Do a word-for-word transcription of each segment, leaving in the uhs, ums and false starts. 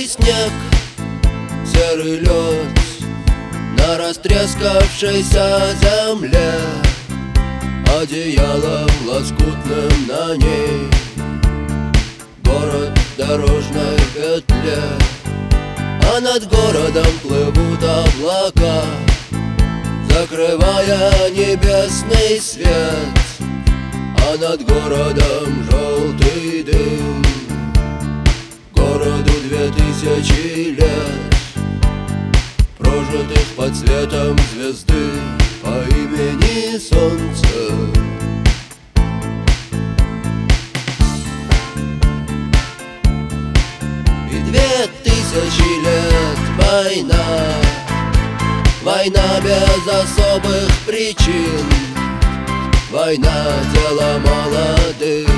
Серый снег, серый лед на растрескавшейся земле, одеялом лоскутным на ней город в дорожной петле. А над городом плывут облака, закрывая небесный свет. А над городом желтый дым, городу две тысячи лет, прожитых под светом звезды по имени Солнце. И две тысячи лет война, война без особых причин, война — дело молодых,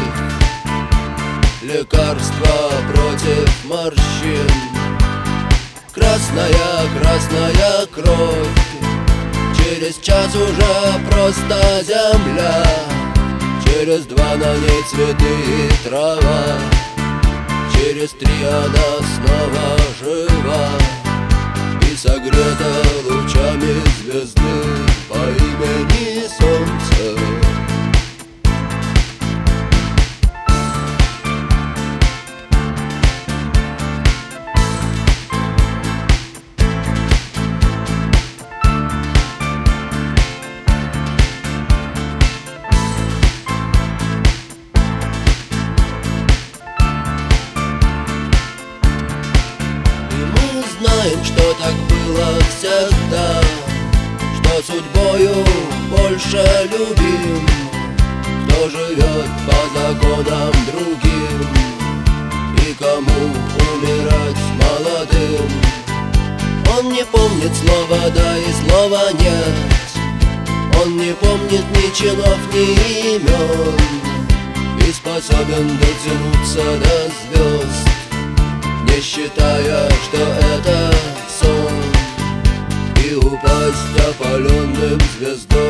лекарство против морщин. Красная, красная кровь, через час уже просто земля, через два на ней цветы и трава, через три она снова жива и согрета лучами звезды по имени Солнце. Знаем, что так было всегда, что судьбою больше любим, кто живет по законам другим и кому умирать молодым. Он не помнит слова «да» и слова «нет», он не помнит ни чинов, ни имен, и способен дотянуться до звезд, не считая, что это сон, и упасть опаленным звездой.